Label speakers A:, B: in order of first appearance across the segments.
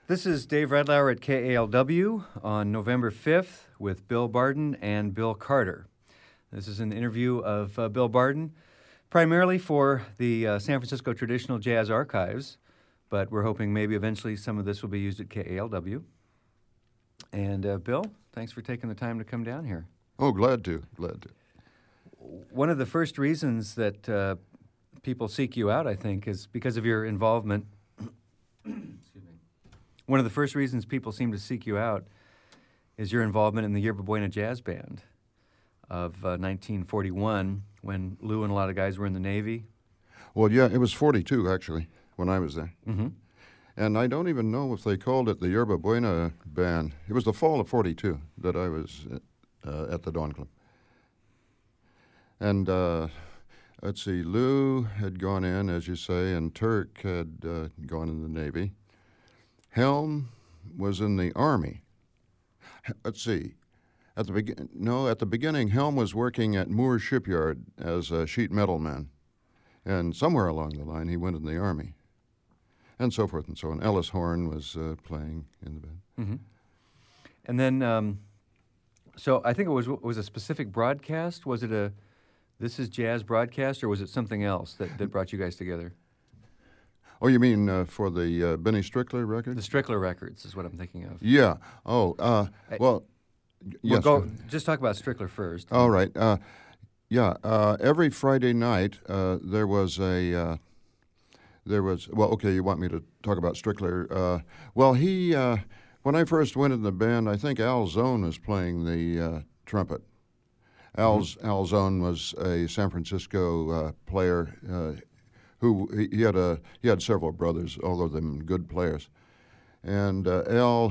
A: This is Dave Redlauer at KALW on November 5th with Bill Barden and Bill Carter. This is an interview of Bill Barden, primarily for the San Francisco Traditional Jazz Archives, but we're hoping maybe eventually some of this will be used at KALW. And Bill, thanks for taking the time to come down here.
B: Oh, glad to.
A: One of the first reasons that people seek you out, I think, is because of your involvement. Excuse me. One of the first reasons people seem to seek you out is your involvement in the Yerba Buena Jazz Band of 1941, when Lou and a lot of guys were in the Navy.
B: Well, yeah, it was 42, actually, when I was there.
A: Mm-hmm.
B: And I don't even know if they called it the Yerba Buena Band. It was the fall of 42 that I was at the Dawn Club. And let's see, Lou had gone in, as you say, and Turk had gone in the Navy. Helm was in the Army. Let's see. At the beginning, Helm was working at Moore Shipyard as a sheet metal man. And somewhere along the line, he went in the Army. And so forth and so on. Ellis Horn was playing in the band.
A: Mm-hmm. And then, so I think it was a specific broadcast. Was it a This Is Jazz broadcast, or was it something else that brought you guys together?
B: Oh, you mean for the Benny Strickler record?
A: The Strickler records is what I'm thinking of.
B: Yeah. Oh, well, yes.
A: Just talk about Strickler first.
B: All right. Every Friday night there was, well, okay, you want me to talk about Strickler. When I first went in the band, I think Al Zone was playing the trumpet. Al Zone was a San Francisco player who he had several brothers, all of them good players, and Al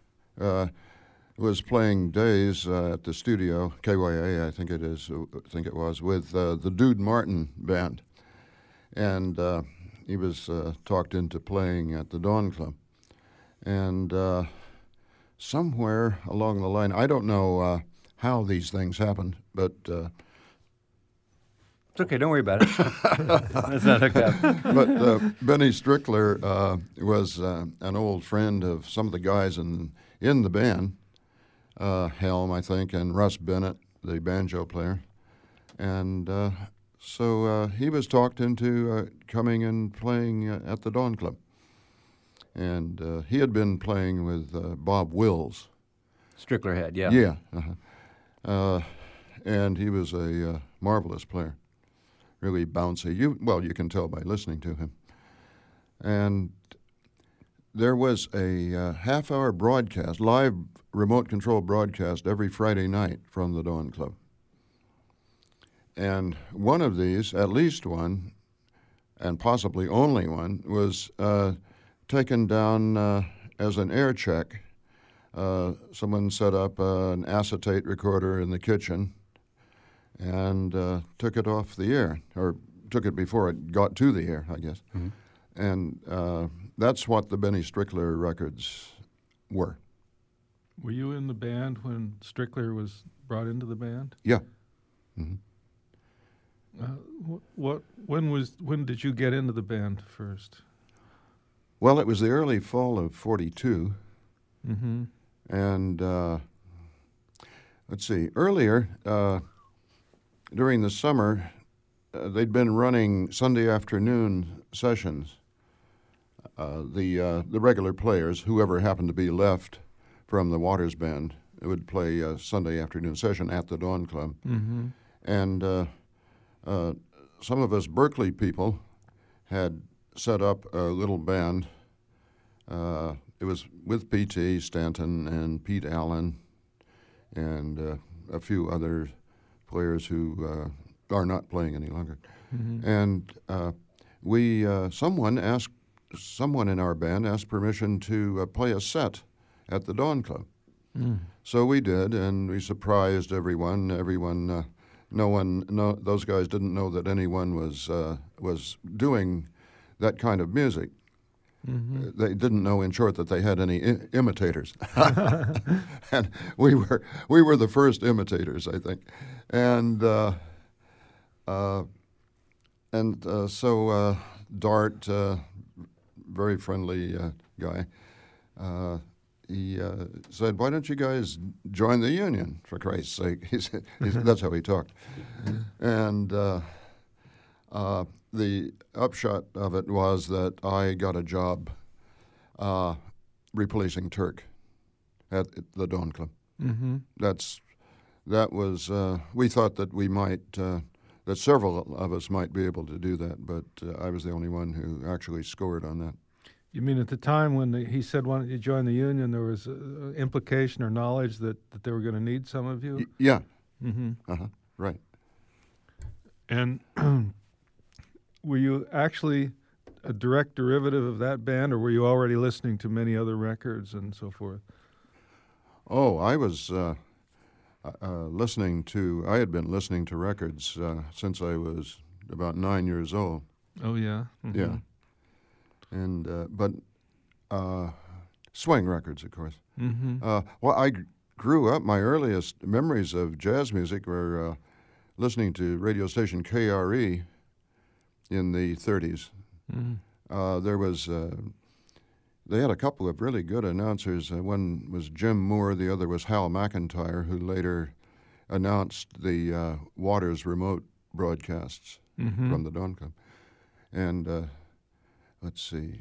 B: was playing days at the studio, KYA, I think it was, with the Dude Martin band, and he was talked into playing at the Dawn Club, and somewhere along the line, I don't know how these things happened, but
A: it's okay, don't worry about it. It's not hooked up.
B: But Benny Strickler was an old friend of some of the guys in the band, Helm, I think, and Russ Bennett, the banjo player. And so he was talked into coming and playing at the Dawn Club. And he had been playing with Bob Wills.
A: Strickler had, yeah.
B: Yeah. Uh-huh. And he was a marvelous player. Really bouncy. You can tell by listening to him. And there was a half-hour broadcast, live remote control broadcast every Friday night from the Dawn Club. And one of these, at least one, and possibly only one, was taken down as an air check. Someone set up an acetate recorder in the kitchen and took it off the air, or took it before it got to the air, I guess. Mm-hmm. And that's what the Benny Strickler records were.
C: Were you in the band when Strickler was brought into the band?
B: Yeah. Mm-hmm.
C: When did you get into the band first?
B: Well, it was the early fall of 42.
C: Mm-hmm.
B: And let's see, earlier, during the summer, they'd been running Sunday afternoon sessions. The regular players, whoever happened to be left from the Waters Band, would play a Sunday afternoon session at the Dawn Club.
C: Mm-hmm.
B: And some of us Berkeley people had set up a little band. It was with P.T. Stanton and Pete Allen and a few other players who are not playing any longer. Mm-hmm. And someone in our band asked permission to play a set at the Dawn Club. Mm. So we did, and we surprised everyone. Those guys didn't know that anyone was doing that kind of music. Mm-hmm. They didn't know, in short, that they had any imitators, and we were the first imitators, I think, so Dart, very friendly guy, he said, "Why don't you guys join the union, for Christ's sake?" He said, that's how he talked. And the upshot of it was that I got a job replacing Turk at the Dawn Club.
C: Mm-hmm.
B: That was we thought that we might that several of us might be able to do that, but I was the only one who actually scored on that.
C: You mean at the time when he said, "Why don't you join the union?" There was implication or knowledge that they were going to need some of you.
B: Yeah.
C: Mm-hmm.
B: Right.
C: And were you actually a direct derivative of that band, or were you already listening to many other records and so forth?
B: Oh, I was listening to. I had been listening to records since I was about 9 years old.
C: Oh yeah. Mm-hmm.
B: Yeah. And but swing records, of course.
C: Mm-hmm.
B: Well, I grew up. My earliest memories of jazz music were listening to radio station KRE in the 30s.
C: Mm-hmm.
B: There was. They had a couple of really good announcers. One was Jim Moore. The other was Hal McIntyre, who later announced the Waters remote broadcasts
C: Mm-hmm.
B: from the Dawn Club. And let's see,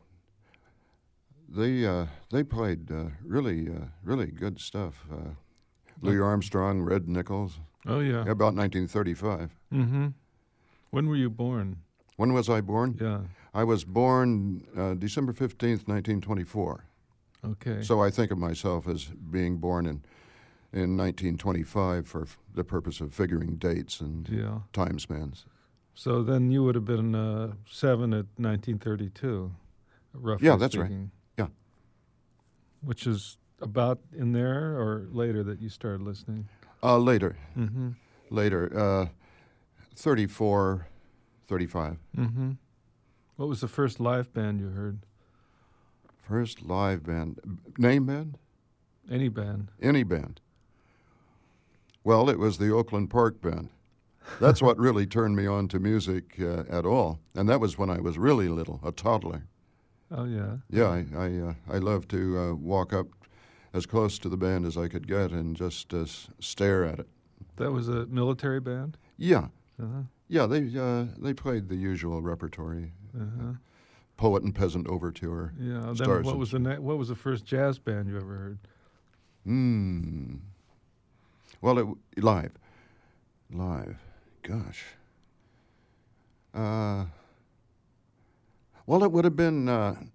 B: they played really good stuff. Louis Armstrong, Red Nichols.
C: Oh yeah.
B: About 1935.
C: Mm-hmm. When were you born?
B: When was I born?
C: Yeah.
B: I was born December 15th, 1924.
C: Okay.
B: So I think of myself as being born in 1925 for the purpose of figuring dates and
C: yeah.
B: time spans.
C: So then you would have been 7 at 1932, roughly
B: Yeah, that's right.
C: speaking.
B: Yeah.
C: Which is about in there or later that you started listening?
B: Later.
C: Mm-hmm.
B: Later. 34, 35.
C: Mm-hmm. What was the first live band you heard?
B: First live band. Name band?
C: Any band?
B: Any band. Well, it was the Oakland Park Band. That's what really turned me on to music at all. And that was when I was really little, a toddler.
C: Oh, yeah.
B: Yeah, I loved to walk up as close to the band as I could get and just stare at it.
C: That was a military band?
B: Yeah.
C: Uh-huh.
B: Yeah, they played the usual repertory.
C: Uh-huh.
B: Poet and Peasant Overture.
C: Yeah. Then
B: Stars
C: what
B: and
C: was what was the first jazz band you ever heard?
B: Well, live. Gosh. Well, it would have been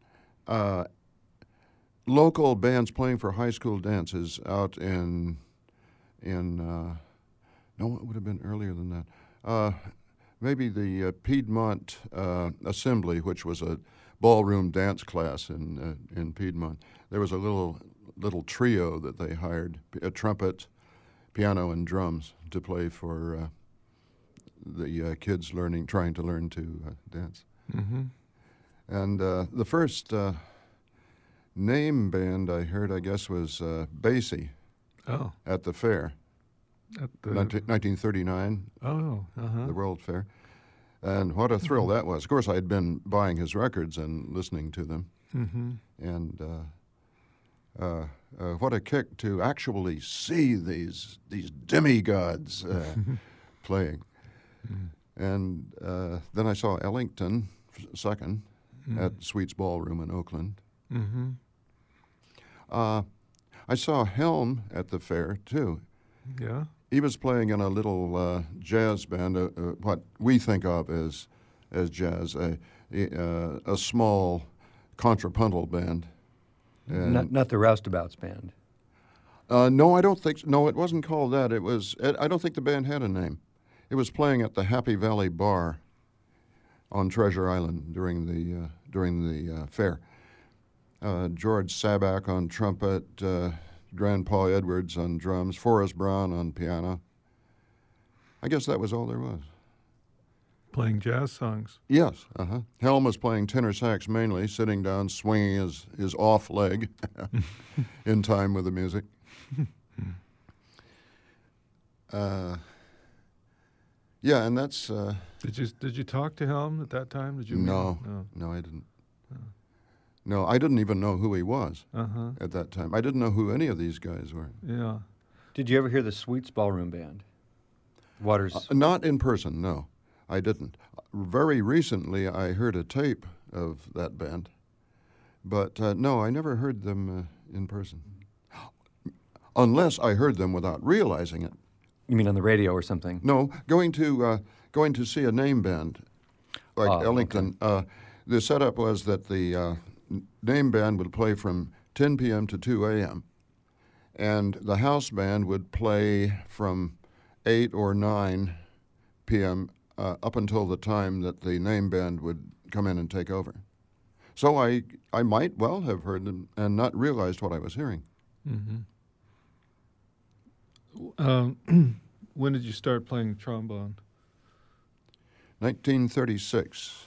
B: local bands playing for high school dances out in no, it would have been earlier than that. Maybe the Piedmont Assembly, which was a ballroom dance class in Piedmont. There was a little trio that they hired, a trumpet, piano, and drums to play for the kids trying to learn to dance.
C: Mm-hmm.
B: And the first name band I heard, I guess, was Basie at the fair.
C: At the
B: 1939, the World Fair. And what a thrill that was. Of course, I had been buying his records and listening to them.
C: Mm-hmm.
B: And what a kick to actually see these demigods playing.
C: Mm.
B: And then I saw Ellington second at Sweets Ballroom in Oakland.
C: Mm-hmm.
B: I saw Helm at the fair, too.
C: Yeah.
B: He was playing in a little jazz band, what we think of as jazz, a small contrapuntal band.
A: Not the Roustabouts band.
B: No, I don't think. No, it wasn't called that. It was. I don't think the band had a name. It was playing at the Happy Valley Bar on Treasure Island during the fair. George Saback on trumpet. Grandpa Edwards on drums, Forrest Brown on piano. I guess that was all there was.
C: Playing jazz songs.
B: Yes, Helm was playing tenor sax mainly, sitting down, swinging his off leg in time with the music. Yeah, and that's... Did
C: you talk to Helm at that time? Did you?
B: No, I didn't. No, I didn't even know who he was
C: Uh-huh.
B: at that time. I didn't know who any of these guys were.
C: Yeah.
A: Did you ever hear the Sweets Ballroom Band? Waters.
B: Not in person, no, I didn't. Very recently, I heard a tape of that band, but no, I never heard them in person. Unless I heard them without realizing it.
A: You mean on the radio or something?
B: No, going to see a name band like Ellington. The setup was that the name band would play from 10 p.m. to 2 a.m. and the house band would play from 8 or 9 p.m. Up until the time that the name band would come in and take over. So I might well have heard them and not realized what I was hearing.
C: Mm-hmm. When did you start playing trombone?
B: 1936.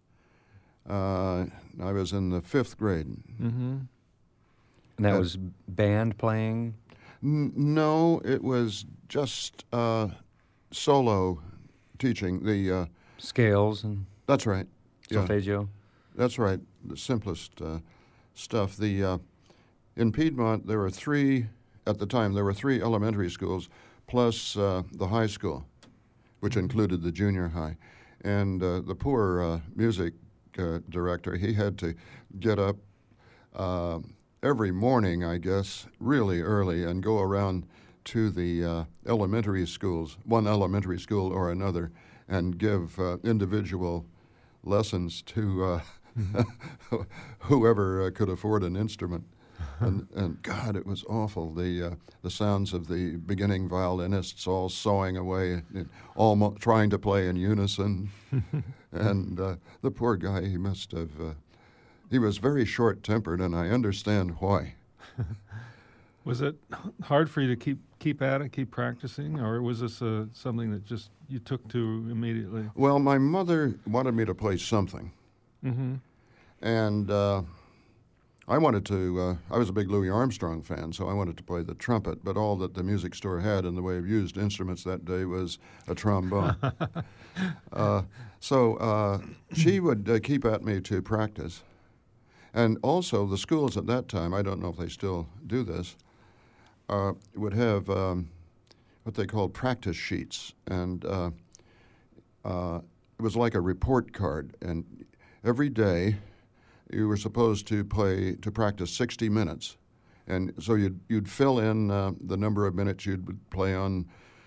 B: I was in the 5th grade.
C: Mm-hmm.
A: And that was band playing?
B: No, it was just solo teaching. The
A: Scales and
B: that's right. Yeah,
A: solfeggio?
B: that's right. The simplest stuff. In Piedmont, there were 3 at the time. There were 3 elementary schools plus the high school, which included the junior high. And the poor music director, he had to get up every morning, I guess, really early and go around to the elementary schools, one elementary school or another, and give individual lessons to whoever could afford an instrument. And God, it was awful. The sounds of the beginning violinists all sawing away, all trying to play in unison. And the poor guy, he must have, he was very short-tempered, and I understand why.
C: Was it hard for you to keep at it, keep practicing, or was this something that just you took to immediately?
B: Well, my mother wanted me to play something.
C: Mm-hmm.
B: And I wanted to, I was a big Louis Armstrong fan, so I wanted to play the trumpet, but all that the music store had in the way of used instruments that day was a trombone. So she would keep at me to practice. And also the schools at that time, I don't know if they still do this, would have what they called practice sheets. And it was like a report card. And every day you were supposed to practice 60 minutes. And so you'd fill in the number of minutes you'd play on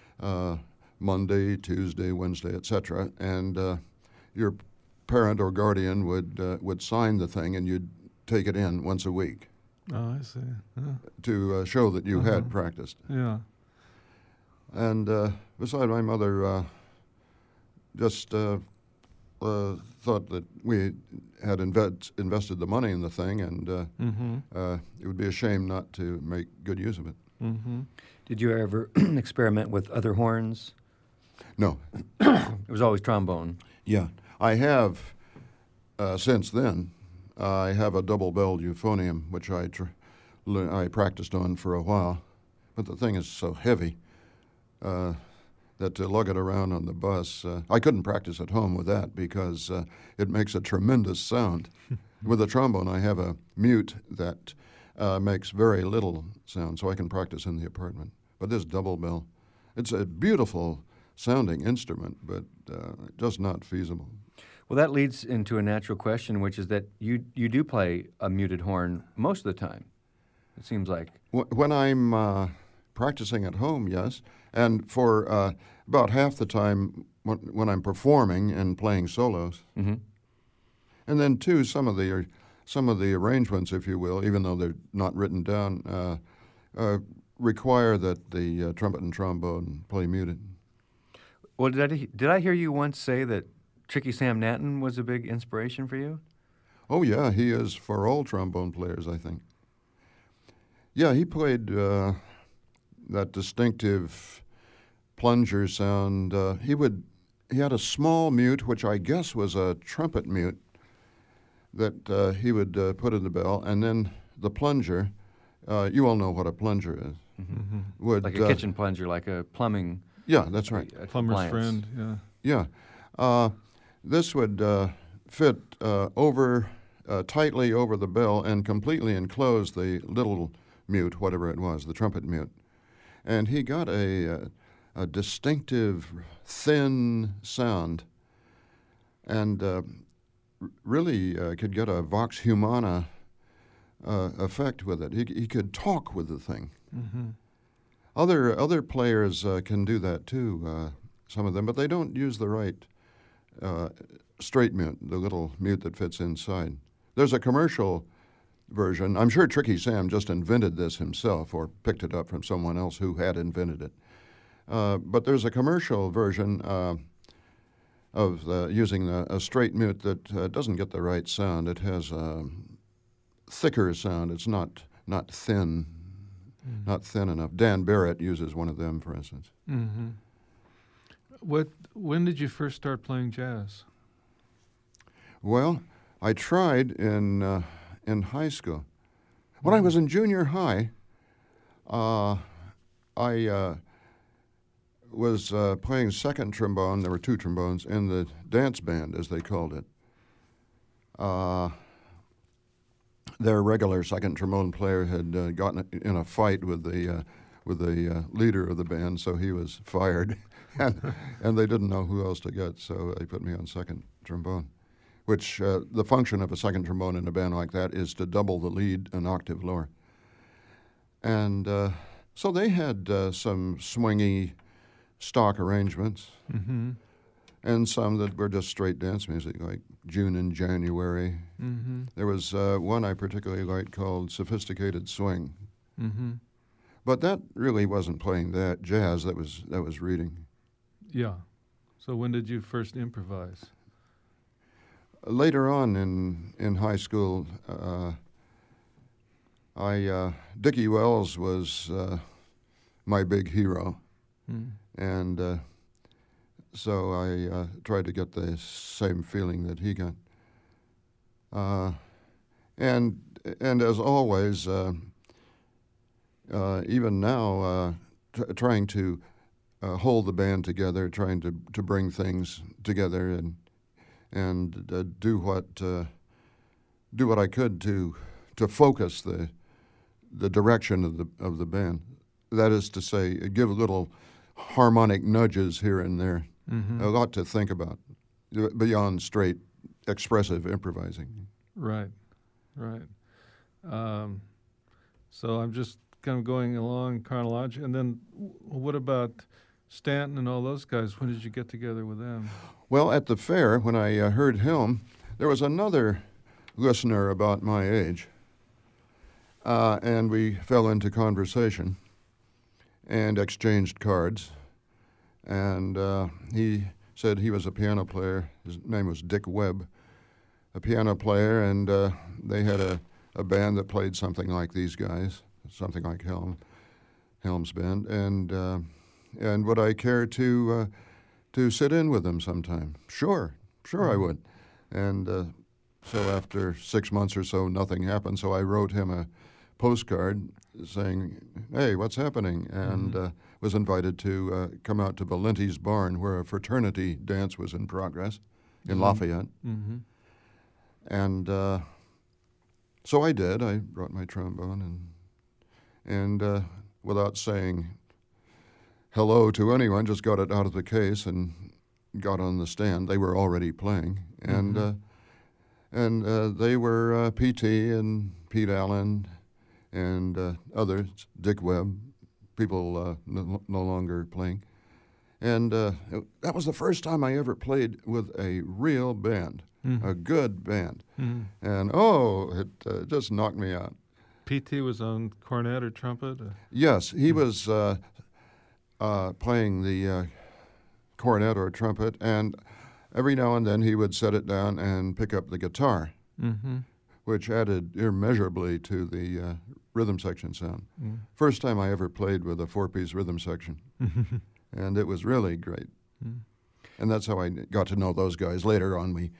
B: Monday, Tuesday, Wednesday, etc. And your parent or guardian would sign the thing, and you'd take it in once a week.
C: Oh, I see. Yeah.
B: To show that you had practiced.
C: Yeah.
B: And beside my mother just thought that we had invested the money in the thing, and it would be a shame not to make good use of it.
C: Mm-hmm.
A: Did you ever experiment with other horns?
B: No.
A: It was always trombone.
B: Yeah. I have, since then, I have a double-belled euphonium, which I practiced on for a while. But the thing is so heavy that to lug it around on the bus, I couldn't practice at home with that because it makes a tremendous sound. With the trombone, I have a mute that makes very little sound, so I can practice in the apartment. But this double bell, it's a beautiful sounding instrument, but just not feasible.
A: Well, that leads into a natural question, which is that you do play a muted horn most of the time, it seems like.
B: When I'm practicing at home, yes, and for about half the time when I'm performing and playing solos.
A: Mm-hmm.
B: And then, too, some of the arrangements, if you will, even though they're not written down, require that the trumpet and trombone play muted.
A: Well, did I hear you once say that Tricky Sam Natton was a big inspiration for you?
B: Oh, yeah, he is for all trombone players, I think. Yeah, he played that distinctive plunger sound. He had a small mute, which I guess was a trumpet mute, that he would put in the bell, and then the plunger, you all know what a plunger is.
C: Mm-hmm.
B: Would,
A: like a kitchen plunger, like a plumbing.
B: Yeah, that's right.
C: Plumber's
A: appliance.
C: friend, yeah.
B: Yeah. This would fit over tightly over the bell and completely enclose the little mute, whatever it was, the trumpet mute. And he got a distinctive, thin sound, and really could get a vox humana effect with it. He could talk with the thing.
C: Mm-hmm.
B: Other players can do that too, some of them, but they don't use the right straight mute, the little mute that fits inside. There's a commercial version. I'm sure Tricky Sam just invented this himself or picked it up from someone else who had invented it. But there's a commercial version of using a straight mute that doesn't get the right sound. It has a thicker sound. It's not thin, not thin enough. Dan Barrett uses one of them, for instance.
C: Mm-hmm. When did you first start playing jazz?
B: Well, I tried in high school. When I was in junior high, I was playing second trombone. There were two trombones in the dance band, as they called it. Their regular second trombone player had gotten in a fight with the leader of the band, so he was fired, and they didn't know who else to get, so they put me on second trombone, which the function of a second trombone in a band like that is to double the lead an octave lower. And so they had some swingy stock arrangements,
C: Mm-hmm.
B: and some that were just straight dance music, like June and January.
C: Mm-hmm.
B: There was one I particularly liked called Sophisticated Swing.
C: Mm-hmm.
B: But that really wasn't playing that jazz, that was reading.
C: Yeah. So when did you first improvise?
B: Later on in high school, Dickie Wells was my big hero.
C: Mm.
B: And so I tried to get the same feeling that he got. And as always, even now, trying to hold the band together, trying to bring things together, and do what I could to focus the direction of the band. That is to say, give little harmonic nudges here and there.
C: Mm-hmm.
B: A lot to think about beyond straight expressive improvising.
C: Right. So I'm just kind of going along chronologically. And then what about Stanton and all those guys? When did you get together with them?
B: Well, at the fair, when I heard him, there was another listener about my age, and we fell into conversation and exchanged cards. And he said he was a piano player. His name was Dick Webb, a piano player, and they had a band that played something like these guys, something like Helm's Band, and would I care to sit in with them sometime? Sure, I would. And so after 6 months or so, nothing happened. So I wrote him a postcard saying, "Hey, what's happening?" And was invited to come out to Valenti's Barn, where a fraternity dance was in progress in Lafayette.
C: Mm-hmm.
B: And so I did. I brought my trombone, and without saying hello to anyone, just got it out of the case and got on the stand. They were already playing, and they were P.T. and Pete Allen and others, Dick Webb, people no longer playing. And that was the first time I ever played with a real band, a good band. Mm-hmm. And it just knocked me out.
C: P.T. was on cornet or trumpet?
B: Yes, he was playing the cornet or trumpet, and every now and then he would set it down and pick up the guitar, which added immeasurably to the rhythm section sound. First time I ever played with a four-piece rhythm section, and it was really great. And that's how I got to know those guys. Later on, we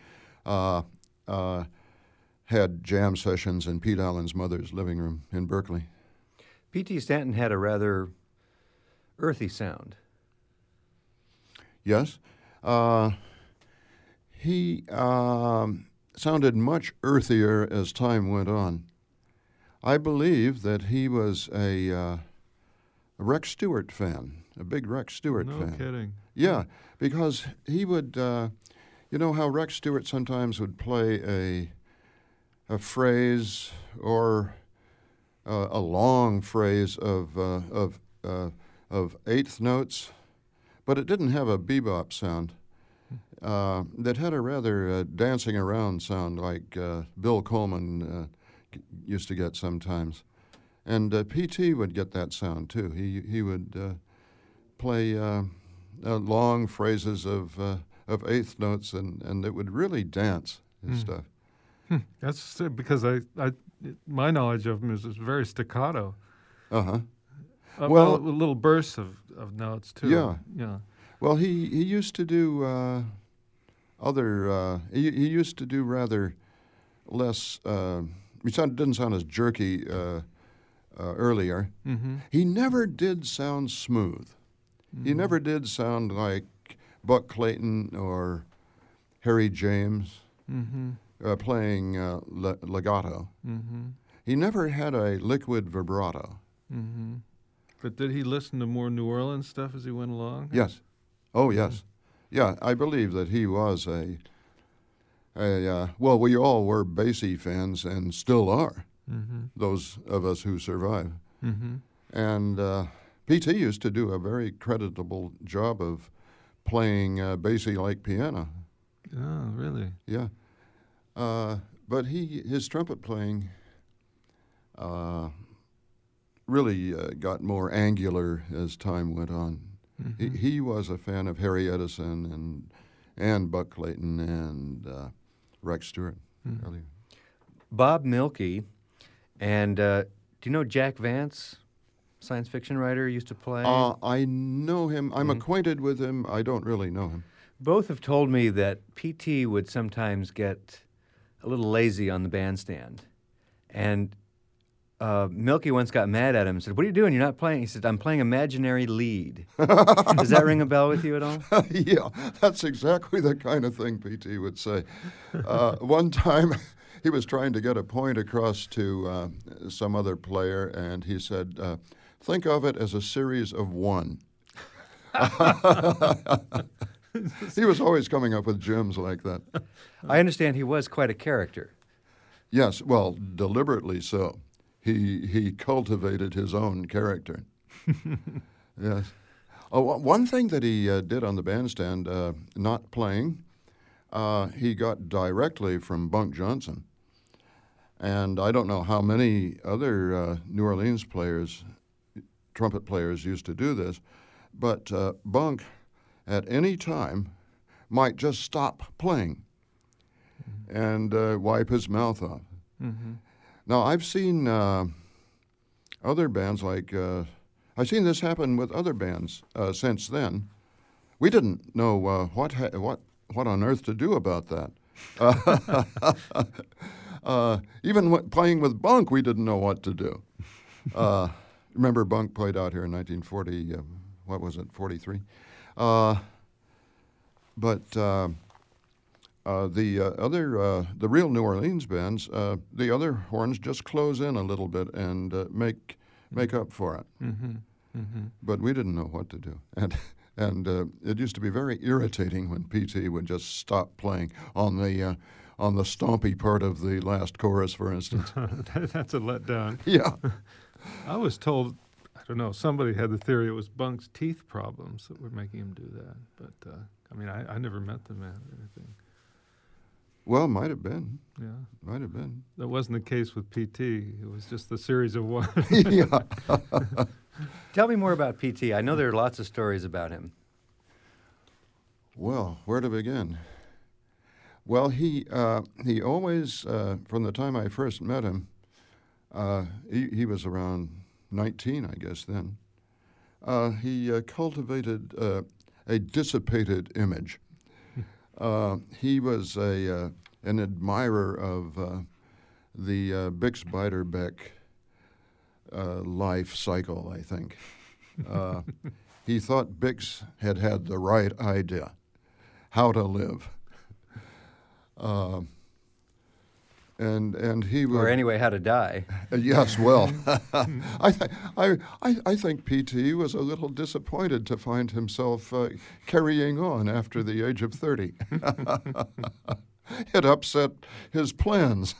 B: had jam sessions in Pete Allen's mother's living room in Berkeley.
A: P.T. Stanton had a rather earthy sound.
B: Yes. He sounded much earthier as time went on. I believe that he was a Rex Stewart fan, a big Rex Stewart fan.
C: No kidding.
B: Yeah, because he would, you know how Rex Stewart sometimes would play a phrase or a long phrase of eighth notes, but it didn't have a bebop sound. That had a rather dancing around sound like Bill Coleman used to get sometimes. And P.T. would get that sound too. He would play long phrases of eighth notes, and it would really dance his stuff.
C: That's because my knowledge of him is very staccato.
B: Uh-huh.
C: Well, little bursts of notes too.
B: Yeah. Well, he used to do he used to do rather less. He didn't sound as jerky earlier.
C: Mm-hmm.
B: He never did sound smooth. He never did sound like Buck Clayton or Harry James playing legato.
C: Mm-hmm.
B: He never had a liquid vibrato.
C: Mm-hmm. But did he listen to more New Orleans stuff as he went along?
B: Yes. Oh, yes. Yeah, I believe that he was well, we all were Basie fans and still are, those of us who survive.
C: Mm-hmm.
B: And P.T. used to do a very creditable job of playing Basie-like piano.
C: Oh, really?
B: Yeah. But his trumpet playing really got more angular as time went on.
C: Mm-hmm.
B: He was a fan of Harry Edison and Buck Clayton and Rex Stewart.
C: Mm-hmm.
A: Bob Milkey, and do you know Jack Vance, science fiction writer, used to play?
B: I know him. I'm acquainted with him. I don't really know him.
A: Both have told me that P.T. would sometimes get a little lazy on the bandstand. And Milky once got mad at him and said, "What are you doing? You're not playing." He said, "I'm playing imaginary lead." Does that ring a bell with you at all?
B: Yeah, that's exactly the kind of thing P.T. would say. One time he was trying to get a point across to some other player, and he said, think of it as a series of one. He was always coming up with gems like that.
A: I understand he was quite a character.
B: Yes, well, deliberately so. He cultivated his own character. Yes. One thing that he did on the bandstand, not playing, he got directly from Bunk Johnson. And I don't know how many other New Orleans trumpet players used to do this, but Bunk at any time might just stop playing and wipe his mouth off.
C: Mm-hmm.
B: Now, I've seen other bands like, I've seen this happen with other bands since then. We didn't know what on earth to do about that. Even playing with Bunk, we didn't know what to do. Remember, Bunk played out here in 1940, 43? The real New Orleans bands, the other horns just close in a little bit and make up for it.
C: Mm-hmm. Mm-hmm.
B: But we didn't know what to do, and it used to be very irritating when P.T. would just stop playing on the stompy part of the last chorus, for instance.
C: That's a letdown.
B: Yeah.
C: I was told, I don't know, somebody had the theory it was Bunk's teeth problems that were making him do that. But, I mean, I never met the man or anything.
B: Well, might have been.
C: Yeah.
B: Might have been.
C: That wasn't the case with P.T. It was just the series of one.
B: Yeah.
A: Tell me more about P.T. I know there are lots of stories about him.
B: Well, where to begin? Well, he always, from the time I first met him, he was around 19, I guess then. He cultivated a dissipated image. He was an admirer of the Bix-Beiderbecke life cycle, I think. He thought Bix had the right idea, how to live. and he would.
A: Or anyway, how to die.
B: Yes, well, I think P.T. was a little disappointed to find himself carrying on after the age of 30. It upset his plans.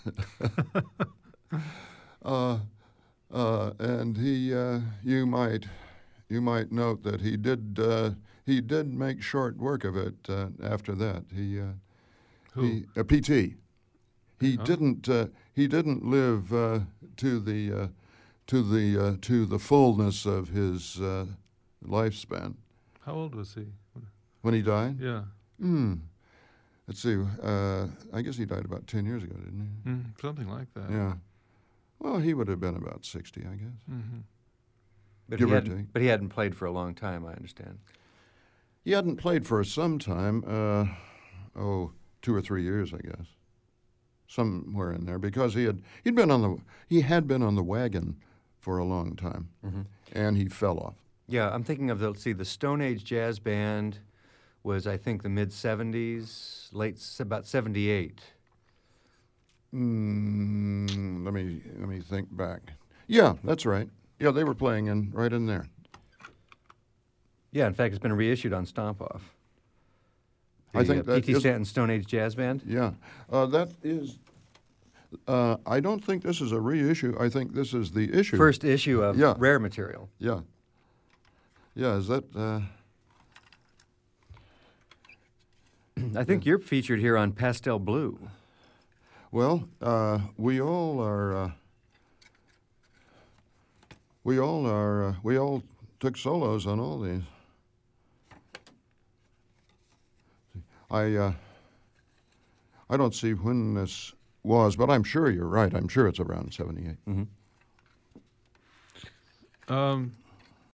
B: And you might note that he did make short work of it after that. P.T. He didn't live to the fullness of his lifespan.
C: How old was he
B: When he died?
C: Yeah.
B: Let's see. I guess he died about 10 years ago, didn't he?
C: Something like that.
B: Yeah. Well, he would have been about 60, I guess.
C: Mm-hmm.
A: But he hadn't played for a long time, I understand.
B: He hadn't played for some time. 2 or 3 years, I guess. Somewhere in there, because he had been on the wagon for a long time, and he fell off.
A: Yeah, I'm thinking of the Stone Age Jazz Band was, I think, the mid-'70s, about 78.
B: Let me think back. Yeah, that's right. Yeah, they were playing right in there.
A: Yeah, in fact, it's been reissued on Stomp Off.
B: I think that
A: P.T. Stanton Stone Age Jazz Band?
B: Yeah. That is... I don't think this is a reissue. I think this is the issue.
A: First issue of Rare Material.
B: Yeah. Yeah, is that...
A: I think you're featured here on Pastel Blue.
B: Well, we all are... We all took solos on all these. I don't see when this was, but I'm sure you're right. I'm sure it's around 78.
A: Mm-hmm.